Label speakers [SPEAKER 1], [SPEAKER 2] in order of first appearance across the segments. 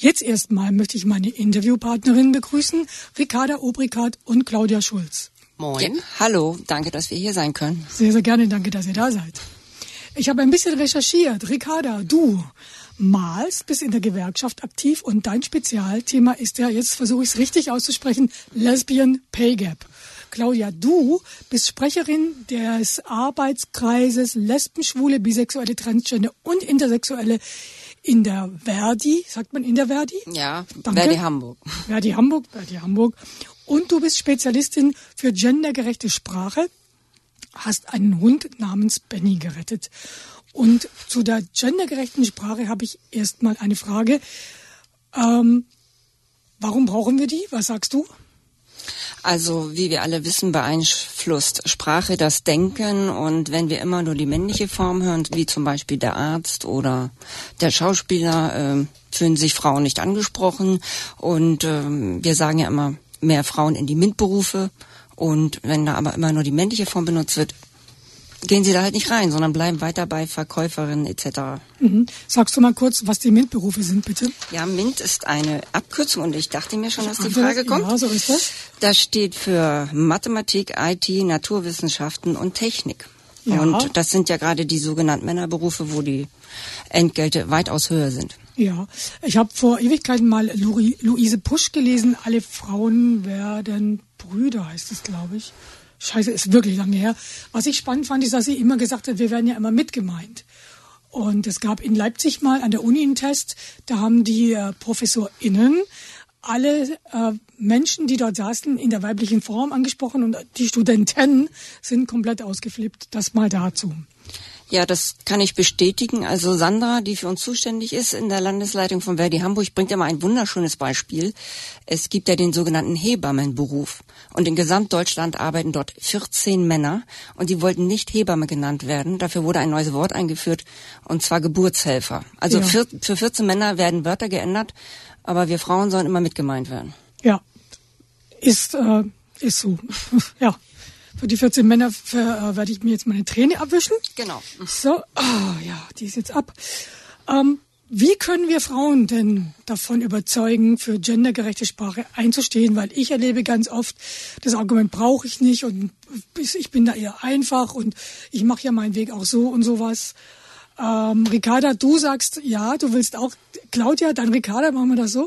[SPEAKER 1] Jetzt erstmal möchte ich meine Interviewpartnerinnen begrüßen, Ricarda Obrigart und Claudia Schulz.
[SPEAKER 2] Moin. Ja, hallo, danke, dass wir hier sein können.
[SPEAKER 1] Sehr, sehr gerne, danke, dass ihr da seid. Ich habe ein bisschen recherchiert. Ricarda, du malst, bist in der Gewerkschaft aktiv und dein Spezialthema ist ja, jetzt versuche ich es richtig auszusprechen, Lesbian Pay Gap. Claudia, du bist Sprecherin des Arbeitskreises Lesben, Schwule, Bisexuelle, Transgender und Intersexuelle in der Verdi. Sagt man in der Verdi?
[SPEAKER 2] Ja,
[SPEAKER 1] danke.
[SPEAKER 2] Verdi Hamburg.
[SPEAKER 1] Verdi Hamburg. Und du bist Spezialistin für gendergerechte Sprache, hast einen Hund namens Benny gerettet. Und zu der gendergerechten Sprache habe ich erstmal eine Frage. Warum brauchen wir die? Was sagst du?
[SPEAKER 2] Also, wie wir alle wissen, beeinflusst Sprache das Denken, und wenn wir immer nur die männliche Form hören, wie zum Beispiel der Arzt oder der Schauspieler, fühlen sich Frauen nicht angesprochen, und wir sagen ja immer mehr Frauen in die MINT-Berufe, und wenn da aber immer nur die männliche Form benutzt wird, gehen sie da halt nicht rein, sondern bleiben weiter bei Verkäuferinnen etc.
[SPEAKER 1] Mhm. Sagst du mal kurz, was die MINT-Berufe sind, bitte?
[SPEAKER 2] Ja, MINT ist eine Abkürzung, und ich dachte mir schon, dass die Frage kommt.
[SPEAKER 1] Ja, so ist das.
[SPEAKER 2] Das steht für Mathematik, IT, Naturwissenschaften und Technik. Ja. Und das sind ja gerade die sogenannten Männerberufe, wo die Entgelte weitaus höher sind.
[SPEAKER 1] Ja, ich habe vor Ewigkeiten mal Luise Pusch gelesen, alle Frauen werden Brüder, heißt es, glaube ich. Scheiße, ist wirklich lange her. Was ich spannend fand, ist, dass sie immer gesagt hat, wir werden ja immer mitgemeint. Und es gab in Leipzig mal an der Uni einen Test, da haben die ProfessorInnen alle Menschen, die dort saßen, in der weiblichen Form angesprochen, und die Studenten sind komplett ausgeflippt. Das mal dazu.
[SPEAKER 2] Ja, das kann ich bestätigen. Also Sandra, die für uns zuständig ist in der Landesleitung von Verdi Hamburg, bringt immer ein wunderschönes Beispiel. Es gibt ja den sogenannten Hebammenberuf. Und in Gesamtdeutschland arbeiten dort 14 Männer. Und die wollten nicht Hebamme genannt werden. Dafür wurde ein neues Wort eingeführt, und zwar Geburtshelfer. Also ja. Für 14 Männer werden Wörter geändert, aber wir Frauen sollen immer mitgemeint werden.
[SPEAKER 1] Ja, ist so. Ja. Für die 14 Männer werde ich mir jetzt meine Träne abwischen.
[SPEAKER 2] Genau.
[SPEAKER 1] So, ja, die ist jetzt ab. Wie können wir Frauen denn davon überzeugen, für gendergerechte Sprache einzustehen? Weil ich erlebe ganz oft, das Argument brauche ich nicht, und ich bin da eher einfach, und ich mache ja meinen Weg auch so und sowas. Ricarda, du sagst, ja, du willst auch. Claudia, dann Ricarda, machen wir das so?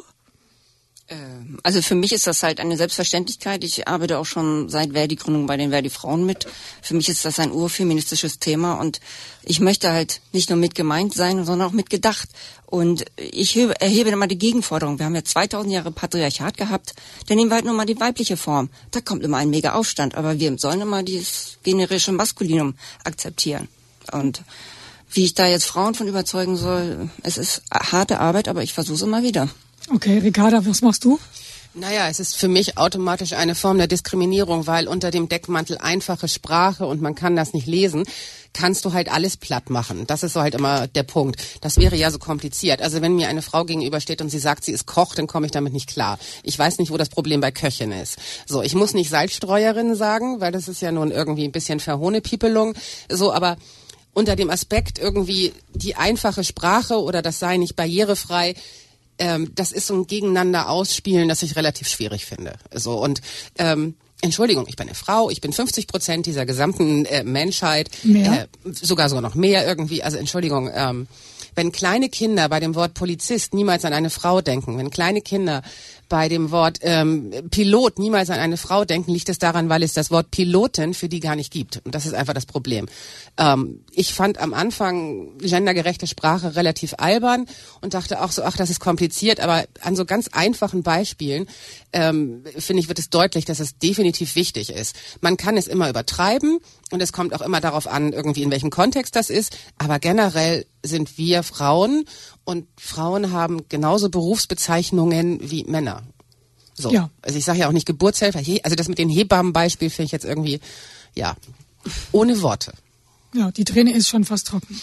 [SPEAKER 2] Also für mich ist das halt eine Selbstverständlichkeit. Ich arbeite auch schon seit Verdi-Gründung bei den Verdi-Frauen mit. Für mich ist das ein urfeministisches Thema, und ich möchte halt nicht nur mitgemeint sein, sondern auch mitgedacht. Und ich erhebe immer die Gegenforderung. Wir haben ja 2000 Jahre Patriarchat gehabt, dann nehmen wir halt nur mal die weibliche Form. Da kommt immer ein mega Aufstand, aber wir sollen immer dieses generische Maskulinum akzeptieren. Und wie ich da jetzt Frauen von überzeugen soll, es ist harte Arbeit, aber ich versuche es immer wieder.
[SPEAKER 1] Okay, Ricarda, was machst du?
[SPEAKER 3] Naja, es ist für mich automatisch eine Form der Diskriminierung, weil unter dem Deckmantel einfache Sprache und man kann das nicht lesen, kannst du halt alles platt machen. Das ist so halt immer der Punkt. Das wäre ja so kompliziert. Also wenn mir eine Frau gegenübersteht und sie sagt, sie ist Koch, dann komme ich damit nicht klar. Ich weiß nicht, wo das Problem bei Köchin ist. So, ich muss nicht Salzstreuerin sagen, weil das ist ja nun irgendwie ein bisschen Verhohnepiepelung. So, aber unter dem Aspekt irgendwie die einfache Sprache oder das sei nicht barrierefrei, das ist so ein Gegeneinander ausspielen, das ich relativ schwierig finde. So, und Entschuldigung, ich bin eine Frau, ich bin 50% dieser gesamten Menschheit, sogar noch mehr irgendwie. Also Entschuldigung, wenn kleine Kinder bei dem Wort Polizist niemals an eine Frau denken, wenn kleine Kinder bei dem Wort Pilot niemals an eine Frau denken, liegt es daran, weil es das Wort Pilotin für die gar nicht gibt. Und das ist einfach das Problem. Ich fand am Anfang gendergerechte Sprache relativ albern und dachte auch so, ach, das ist kompliziert. Aber an so ganz einfachen Beispielen, finde ich, wird es deutlich, dass es definitiv wichtig ist. Man kann es immer übertreiben und es kommt auch immer darauf an, irgendwie in welchem Kontext das ist. Aber generell sind wir Frauen und Frauen haben genauso Berufsbezeichnungen wie Männer. So. Ja. Also ich sage ja auch nicht Geburtshelfer. Also das mit den Hebammenbeispiel finde ich jetzt irgendwie, ja, ohne Worte.
[SPEAKER 1] Ja, die Träne ist schon fast trocken.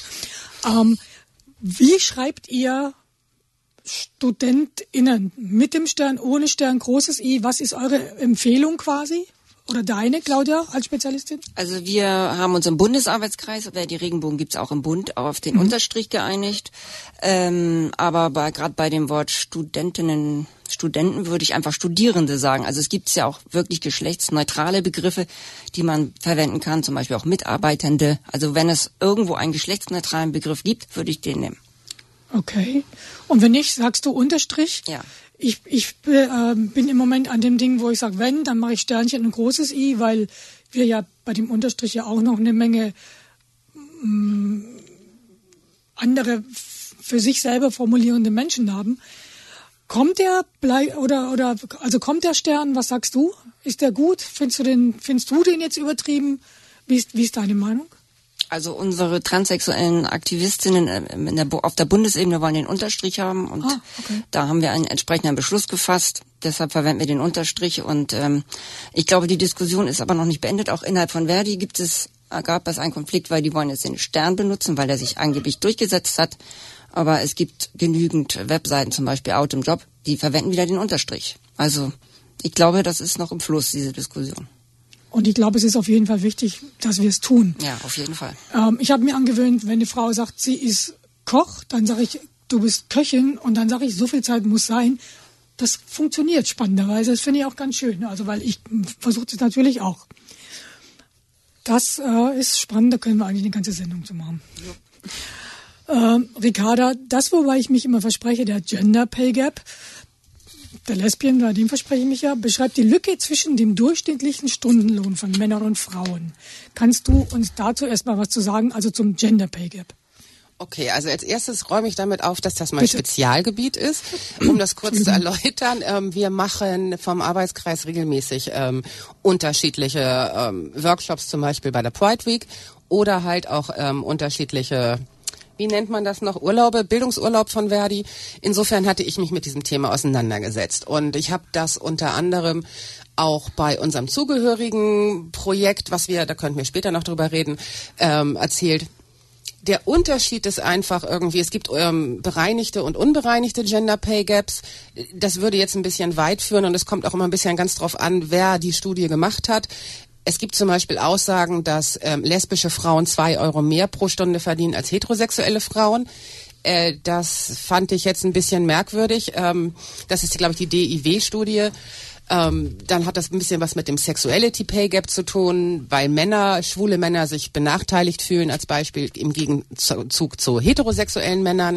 [SPEAKER 1] Wie schreibt ihr StudentInnen? Mit dem Stern, ohne Stern, großes I? Was ist eure Empfehlung quasi? oder deine, Claudia, als Spezialistin?
[SPEAKER 2] Also wir haben uns im Bundesarbeitskreis, die Regenbogen gibt's auch im Bund, auf den Unterstrich geeinigt. Aber gerade bei dem Wort Studenten würde ich einfach Studierende sagen. Also es gibt ja auch wirklich geschlechtsneutrale Begriffe, die man verwenden kann, zum Beispiel auch Mitarbeitende. Also wenn es irgendwo einen geschlechtsneutralen Begriff gibt, würde ich den nehmen.
[SPEAKER 1] Okay. Und wenn nicht, sagst du Unterstrich?
[SPEAKER 2] Ja.
[SPEAKER 1] Ich bin im Moment an dem Ding, wo ich sage, wenn, dann mache ich Sternchen und ein großes I, weil wir ja bei dem Unterstrich ja auch noch eine Menge andere für sich selber formulierende Menschen haben. Kommt der kommt der Stern? Was sagst du? Ist der gut? Findest du den jetzt übertrieben? Wie ist deine Meinung?
[SPEAKER 2] Also unsere transsexuellen Aktivistinnen auf der Bundesebene wollen den Unterstrich haben und da haben wir einen entsprechenden Beschluss gefasst. Deshalb verwenden wir den Unterstrich und ich glaube, die Diskussion ist aber noch nicht beendet. Auch innerhalb von Verdi gab es einen Konflikt, weil die wollen jetzt den Stern benutzen, weil der sich angeblich durchgesetzt hat. Aber es gibt genügend Webseiten, zum Beispiel Out im Job, die verwenden wieder den Unterstrich. Also ich glaube, das ist noch im Fluss, diese Diskussion.
[SPEAKER 1] Und ich glaube, es ist auf jeden Fall wichtig, dass wir es tun.
[SPEAKER 2] Ja, auf jeden Fall.
[SPEAKER 1] Ich habe mir angewöhnt, wenn eine Frau sagt, sie ist Koch, dann sage ich, du bist Köchin und dann sage ich, so viel Zeit muss sein. Das funktioniert spannenderweise. Das finde ich auch ganz schön. Also weil ich versuche es natürlich auch. Das ist spannend, da können wir eigentlich eine ganze Sendung zu machen. Ja. Ricarda, das, wobei ich mich immer verspreche, der Gender Pay Gap, der Lesbien, bei dem verspreche ich mich ja, beschreibt die Lücke zwischen dem durchschnittlichen Stundenlohn von Männern und Frauen. Kannst du uns dazu erstmal was zu sagen, also zum Gender Pay Gap?
[SPEAKER 3] Okay, also als erstes räume ich damit auf, dass das mein Spezialgebiet ist. Um das kurz zu erläutern, wir machen vom Arbeitskreis regelmäßig unterschiedliche Workshops, zum Beispiel bei der Pride Week oder halt auch unterschiedliche, wie nennt man das noch, Urlaube, Bildungsurlaub von Verdi. Insofern hatte ich mich mit diesem Thema auseinandergesetzt und ich habe das unter anderem auch bei unserem zugehörigen Projekt, da könnten wir später noch drüber reden, erzählt. Der Unterschied ist einfach irgendwie, es gibt bereinigte und unbereinigte Gender Pay Gaps. Das würde jetzt ein bisschen weit führen und es kommt auch immer ein bisschen ganz drauf an, wer die Studie gemacht hat. Es gibt zum Beispiel Aussagen, dass lesbische Frauen 2 Euro mehr pro Stunde verdienen als heterosexuelle Frauen. Das fand ich jetzt ein bisschen merkwürdig. Das ist, glaube ich, die DIW-Studie. Dann hat das ein bisschen was mit dem Sexuality Pay Gap zu tun, weil schwule Männer sich benachteiligt fühlen, als Beispiel im Gegenzug zu heterosexuellen Männern.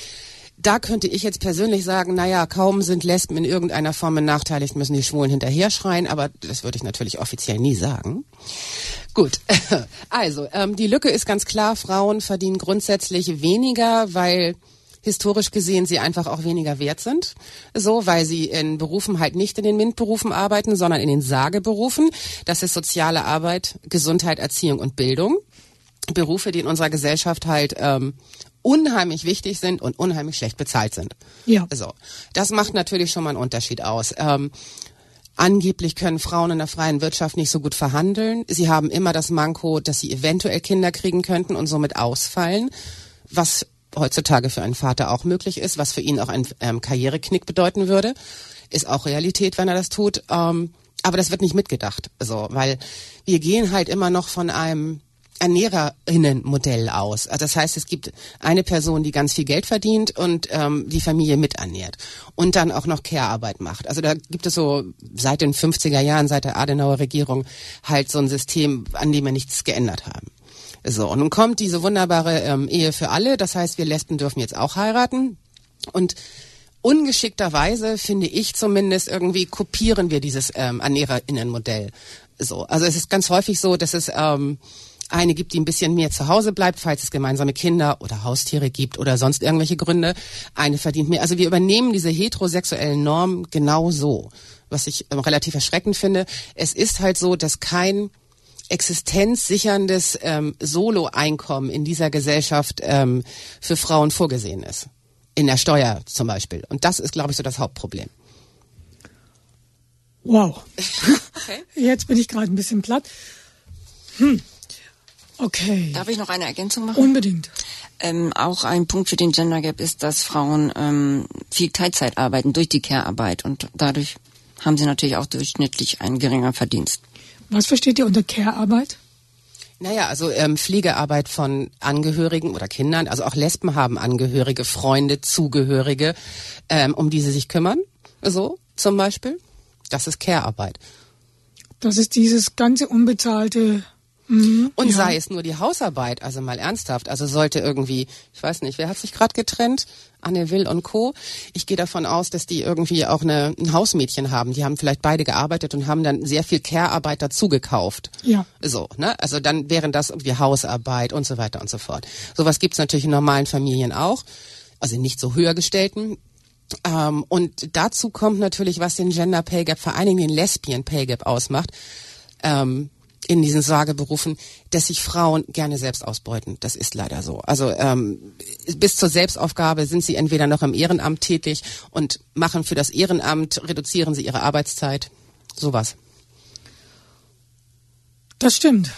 [SPEAKER 3] Da könnte ich jetzt persönlich sagen, kaum sind Lesben in irgendeiner Form benachteiligt, müssen die Schwulen hinterher schreien, aber das würde ich natürlich offiziell nie sagen. Gut, also die Lücke ist ganz klar, Frauen verdienen grundsätzlich weniger, weil historisch gesehen sie einfach auch weniger wert sind, weil sie in Berufen halt nicht in den MINT-Berufen arbeiten, sondern in den Sageberufen. Das ist soziale Arbeit, Gesundheit, Erziehung und Bildung. Berufe, die in unserer Gesellschaft halt unheimlich wichtig sind und unheimlich schlecht bezahlt sind.
[SPEAKER 1] Ja.
[SPEAKER 3] Das macht natürlich schon mal einen Unterschied aus. Angeblich können Frauen in der freien Wirtschaft nicht so gut verhandeln. Sie haben immer das Manko, dass sie eventuell Kinder kriegen könnten und somit ausfallen, was heutzutage für einen Vater auch möglich ist, was für ihn auch ein Karriereknick bedeuten würde. Ist auch Realität, wenn er das tut. Aber das wird nicht mitgedacht. Weil wir gehen halt immer noch von einem Ernährerinnenmodell aus. Also das heißt, es gibt eine Person, die ganz viel Geld verdient und die Familie miternährt und dann auch noch Care-Arbeit macht. Also da gibt es so seit den 50er Jahren, seit der Adenauer Regierung halt so ein System, an dem wir nichts geändert haben. Und nun kommt diese wunderbare Ehe für alle. Das heißt, wir Lesben dürfen jetzt auch heiraten. Und ungeschickterweise, finde ich zumindest, irgendwie kopieren wir dieses Ernährerinnenmodell. Also es ist ganz häufig so, dass es eine gibt, die ein bisschen mehr zu Hause bleibt, falls es gemeinsame Kinder oder Haustiere gibt oder sonst irgendwelche Gründe. Eine verdient mehr. Also wir übernehmen diese heterosexuellen Normen genau so, was ich relativ erschreckend finde. Es ist halt so, dass kein existenzsicherndes Solo-Einkommen in dieser Gesellschaft für Frauen vorgesehen ist. In der Steuer zum Beispiel. Und das ist, glaube ich, so das Hauptproblem.
[SPEAKER 1] Wow.
[SPEAKER 2] Okay.
[SPEAKER 1] Jetzt bin ich gerade ein bisschen platt. Okay.
[SPEAKER 2] Darf ich noch eine Ergänzung machen?
[SPEAKER 1] Unbedingt.
[SPEAKER 2] Auch ein Punkt für den Gender Gap ist, dass Frauen viel Teilzeit arbeiten durch die Care-Arbeit und dadurch haben sie natürlich auch durchschnittlich einen geringeren Verdienst.
[SPEAKER 1] Was versteht ihr unter Care-Arbeit?
[SPEAKER 3] Naja, also Pflegearbeit von Angehörigen oder Kindern, also auch Lesben haben Angehörige, Freunde, Zugehörige, um die sie sich kümmern, so zum Beispiel. Das ist Care-Arbeit.
[SPEAKER 1] Das ist dieses ganze unbezahlte...
[SPEAKER 3] Und sei es nur die Hausarbeit, also mal ernsthaft, also sollte irgendwie, ich weiß nicht, wer hat sich gerade getrennt? Anne Will und Co. Ich gehe davon aus, dass die irgendwie auch ein Hausmädchen haben. Die haben vielleicht beide gearbeitet und haben dann sehr viel Care-Arbeit dazu gekauft.
[SPEAKER 1] Ja.
[SPEAKER 3] So, ne? Also dann wären das irgendwie Hausarbeit und so weiter und so fort. Sowas gibt's natürlich in normalen Familien auch, also nicht so höher gestellten. Und dazu kommt natürlich, was den Gender Pay Gap, vor allen Dingen den Lesbian Pay Gap ausmacht, in diesen Sorgeberufen, dass sich Frauen gerne selbst ausbeuten. Das ist leider so. Also bis zur Selbstaufgabe sind sie entweder noch im Ehrenamt tätig und machen für das Ehrenamt, reduzieren sie ihre Arbeitszeit. Sowas.
[SPEAKER 1] Das stimmt.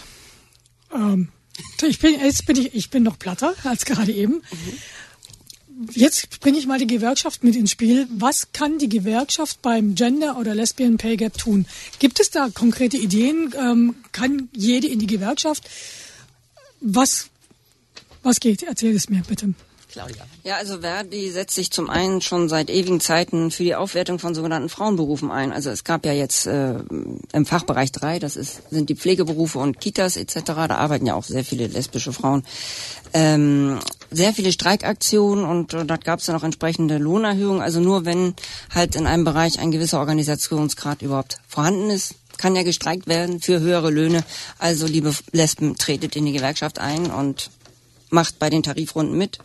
[SPEAKER 1] Ich bin noch platter als gerade eben. Jetzt bringe ich mal die Gewerkschaft mit ins Spiel. Was kann die Gewerkschaft beim Gender- oder Lesbian Pay Gap tun? Gibt es da konkrete Ideen? Kann jede in die Gewerkschaft? Was geht? Erzähl es mir bitte.
[SPEAKER 3] Claudia.
[SPEAKER 2] Ja, also Verdi setzt sich zum einen schon seit ewigen Zeiten für die Aufwertung von sogenannten Frauenberufen ein. Also es gab ja jetzt im Fachbereich 3, sind die Pflegeberufe und Kitas etc., da arbeiten ja auch sehr viele lesbische Frauen. Sehr viele Streikaktionen und dort gab es dann auch entsprechende Lohnerhöhungen. Also nur wenn halt in einem Bereich ein gewisser Organisationsgrad überhaupt vorhanden ist, kann ja gestreikt werden für höhere Löhne. Also liebe Lesben, tretet in die Gewerkschaft ein und macht bei den Tarifrunden mit.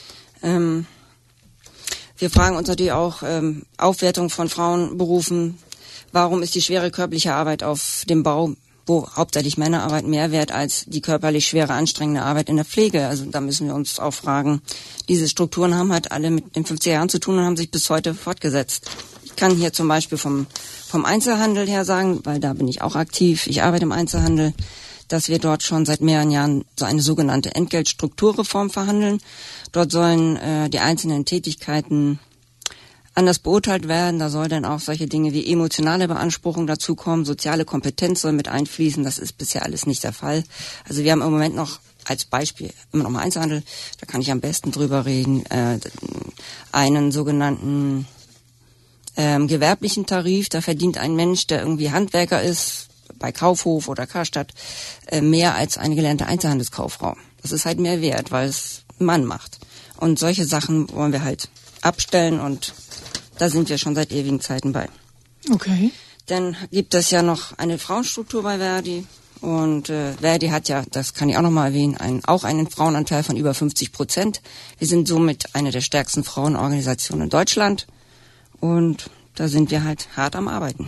[SPEAKER 2] Wir fragen uns natürlich auch Aufwertung von Frauenberufen. Warum ist die schwere körperliche Arbeit auf dem Bau, wo hauptsächlich Männer arbeiten, mehr wert als die körperlich schwere, anstrengende Arbeit in der Pflege? Also da müssen wir uns auch fragen. Diese Strukturen haben halt alle mit den 50er Jahren zu tun und haben sich bis heute fortgesetzt. Ich kann hier zum Beispiel vom Einzelhandel her sagen, weil da bin ich auch aktiv. Ich arbeite im Einzelhandel, dass wir dort schon seit mehreren Jahren so eine sogenannte Entgeltstrukturreform verhandeln. Dort sollen die einzelnen Tätigkeiten anders beurteilt werden. Da soll dann auch solche Dinge wie emotionale Beanspruchung dazukommen, soziale Kompetenz soll mit einfließen. Das ist bisher alles nicht der Fall. Also wir haben im Moment noch als Beispiel immer noch mal Einzelhandel, da kann ich am besten drüber reden, einen sogenannten gewerblichen Tarif. Da verdient ein Mensch, der irgendwie Handwerker ist, bei Kaufhof oder Karstadt, mehr als eine gelernte Einzelhandelskauffrau. Das ist halt mehr wert, weil es ein Mann macht. Und solche Sachen wollen wir halt abstellen und da sind wir schon seit ewigen Zeiten bei.
[SPEAKER 1] Okay.
[SPEAKER 2] Dann gibt es ja noch eine Frauenstruktur bei Verdi und Verdi hat ja, das kann ich auch nochmal erwähnen, auch einen Frauenanteil von über 50%. Wir sind somit eine der stärksten Frauenorganisationen in Deutschland und da sind wir halt hart am Arbeiten.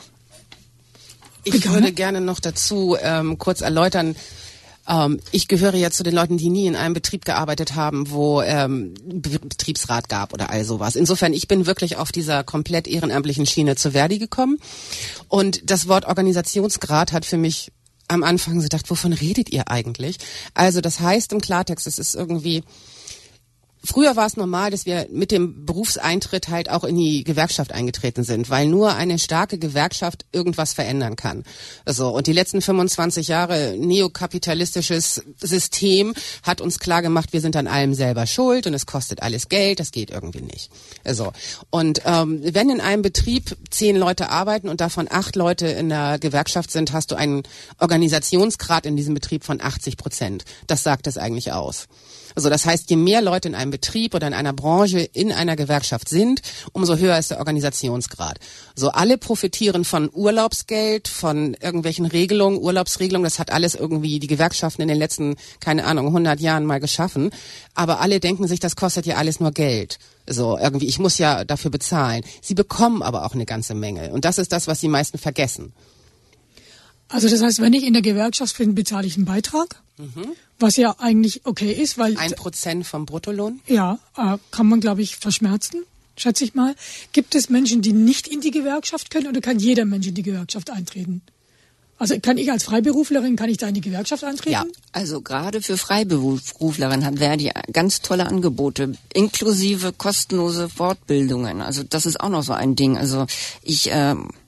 [SPEAKER 3] Ich würde gerne noch dazu kurz erläutern, ich gehöre ja zu den Leuten, die nie in einem Betrieb gearbeitet haben, wo Betriebsrat gab oder all sowas. Insofern, ich bin wirklich auf dieser komplett ehrenamtlichen Schiene zu Verdi gekommen. Und das Wort Organisationsgrad hat für mich am Anfang so gedacht, wovon redet ihr eigentlich? Also das heißt im Klartext, es ist irgendwie... Früher war es normal, dass wir mit dem Berufseintritt halt auch in die Gewerkschaft eingetreten sind, weil nur eine starke Gewerkschaft irgendwas verändern kann. Also, und die letzten 25 Jahre neokapitalistisches System hat uns klar gemacht, wir sind an allem selber schuld und es kostet alles Geld, das geht irgendwie nicht. Also, und wenn in einem Betrieb 10 Leute arbeiten und davon 8 Leute in der Gewerkschaft sind, hast du einen Organisationsgrad in diesem Betrieb von 80%. Das sagt es eigentlich aus. Also das heißt, je mehr Leute in einem Betrieb oder in einer Branche in einer Gewerkschaft sind, umso höher ist der Organisationsgrad. So alle profitieren von Urlaubsgeld, von irgendwelchen Regelungen, Urlaubsregelungen. Das hat alles irgendwie die Gewerkschaften in den letzten, 100 Jahren mal geschaffen. Aber alle denken sich, das kostet ja alles nur Geld. So irgendwie, ich muss ja dafür bezahlen. Sie bekommen aber auch eine ganze Menge. Und das ist das, was die meisten vergessen.
[SPEAKER 1] Also das heißt, wenn ich in der Gewerkschaft bin, bezahle ich einen Beitrag, was ja eigentlich okay ist, weil...
[SPEAKER 3] 1% vom Bruttolohn?
[SPEAKER 1] Ja, kann man, glaube ich, verschmerzen, schätze ich mal. Gibt es Menschen, die nicht in die Gewerkschaft können oder kann jeder Mensch in die Gewerkschaft eintreten? Also kann ich als Freiberuflerin, kann ich da in die Gewerkschaft eintreten?
[SPEAKER 2] Ja, also gerade für Freiberuflerinnen hat Verdi ganz tolle Angebote, inklusive kostenlose Fortbildungen. Also das ist auch noch so ein Ding. Also ich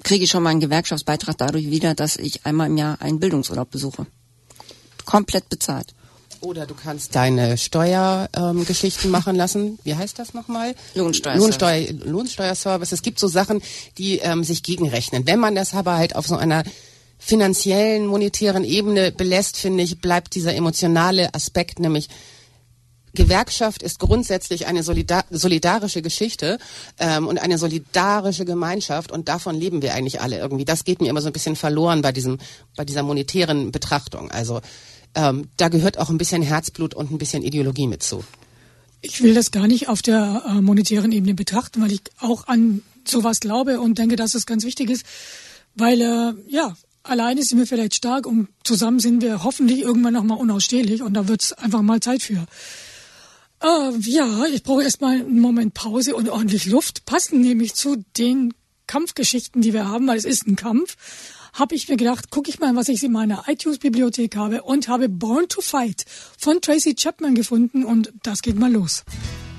[SPEAKER 2] kriege ich schon meinen Gewerkschaftsbeitrag dadurch wieder, dass ich einmal im Jahr einen Bildungsurlaub besuche. Komplett bezahlt.
[SPEAKER 3] Oder du kannst deine Steuergeschichten machen lassen. Wie heißt das nochmal? Lohnsteuerservice. Es gibt so Sachen, die sich gegenrechnen. Wenn man das aber halt auf so einer finanziellen, monetären Ebene belässt, finde ich, bleibt dieser emotionale Aspekt, nämlich Gewerkschaft ist grundsätzlich eine solidarische Geschichte und eine solidarische Gemeinschaft und davon leben wir eigentlich alle irgendwie. Das geht mir immer so ein bisschen verloren bei dieser monetären Betrachtung. Also da gehört auch ein bisschen Herzblut und ein bisschen Ideologie mit zu.
[SPEAKER 1] Ich will das gar nicht auf der monetären Ebene betrachten, weil ich auch an sowas glaube und denke, dass es ganz wichtig ist, weil alleine sind wir vielleicht stark und zusammen sind wir hoffentlich irgendwann nochmal unausstehlich und da wird es einfach mal Zeit für. Ich brauche erstmal einen Moment Pause und ordentlich Luft. Passend nämlich zu den Kampfgeschichten, die wir haben, weil es ist ein Kampf, habe ich mir gedacht, gucke ich mal, was ich in meiner iTunes-Bibliothek habe und habe Born to Fight von Tracy Chapman gefunden und das geht mal los.